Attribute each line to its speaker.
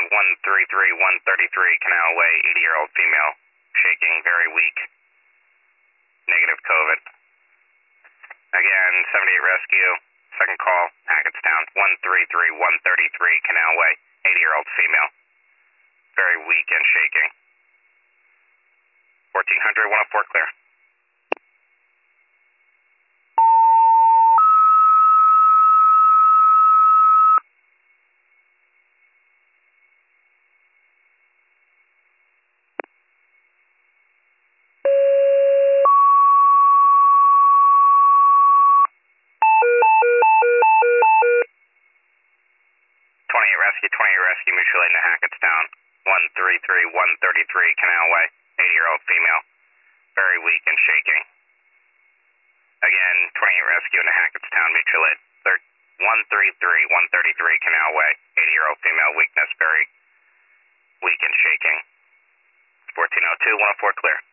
Speaker 1: 133, Canal Way, 80-year-old female, shaking, very weak, negative COVID. Again, 78 Rescue, second call, Hackettstown, 133, Canal Way, 80-year-old female, very weak and shaking. 1400, 104, clear. Rescue, 28 Rescue, mutual aid to Hackettstown, 133, Canal Way, 80-year-old female, very weak and shaking. Again, 28 Rescue into Hackettstown, mutual aid, 133, Canal Way, 80-year-old female, weakness, very weak and shaking. 1402, 104, clear.